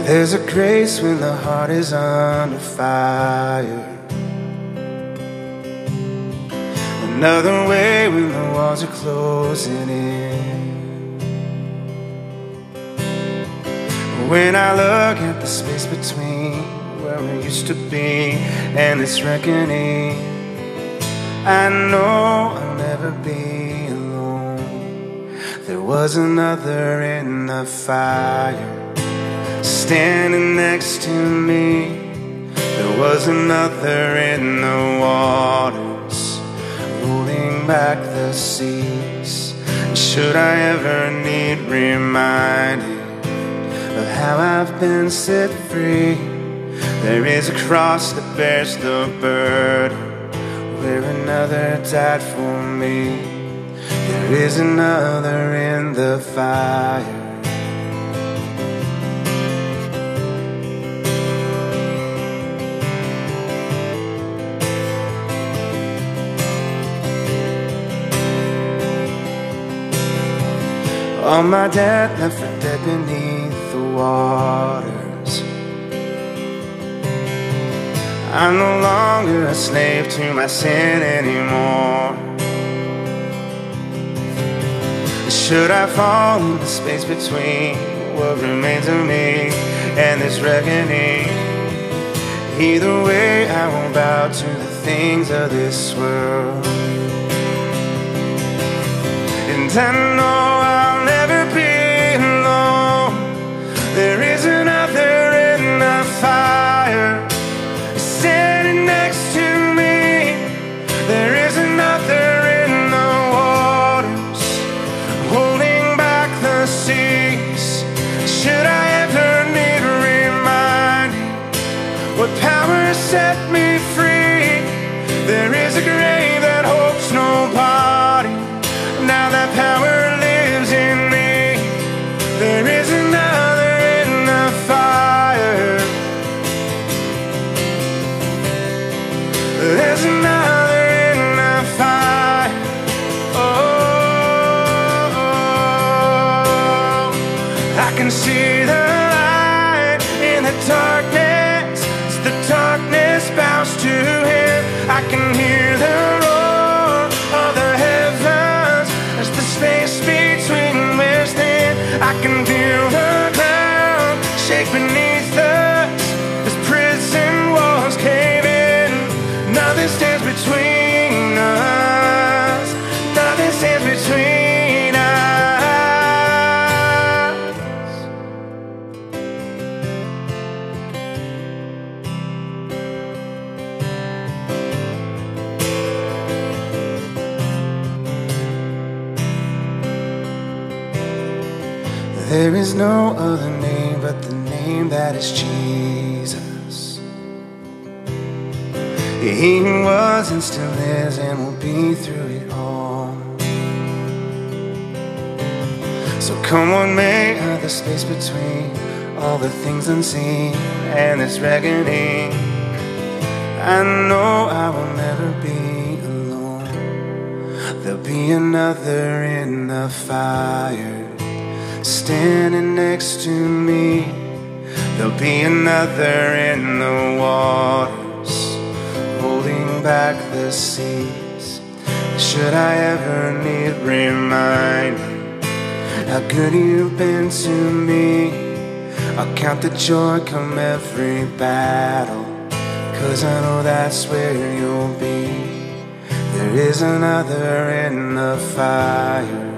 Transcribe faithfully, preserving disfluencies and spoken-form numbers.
There's a grace when the heart is under fire, another way when the walls are closing in. When I look at the space between where we used to be and this reckoning, I know I'll never be alone. There was another in the fire, standing next to me. There was another in the waters, rolling back the seas. And should I ever need reminding of how I've been set free, there is a cross that bears the burden where another died for me. There is another in the fire. All my debt left for dead beneath the waters. I'm no longer a slave to my sin anymore. Should I fall in the space between what remains of me and this reckoning, either way I won't bow to the things of this world. And I know I'll never be alone. There is another in the fire, standing next to me. There is another in the waters, holding back the seas. Should I ever need reminding what power set me free, there is a grave that holds nobody. Now that power lives in me. There is another in the fire. There's another in the fire. Oh, I can see the light in the darkness as the darkness bows to him. I can hear the roar of the heavens as the space between wears thin. I can feel the ground shake beneath us as prison walls cave in. Nothing stands between us. Nothing stands between us. There is no other name but the name that is Jesus. He who was and still is and will be through it all. So come on, make the space between all the things unseen and this reckoning. I know I will never be alone. There'll be another in the fire, standing next to me. There'll be another in the waters, holding back the seas. Should I ever need reminding how good you've been to me, I'll count the joy come every battle, 'cause I know that's where you'll be. There is another in the fire,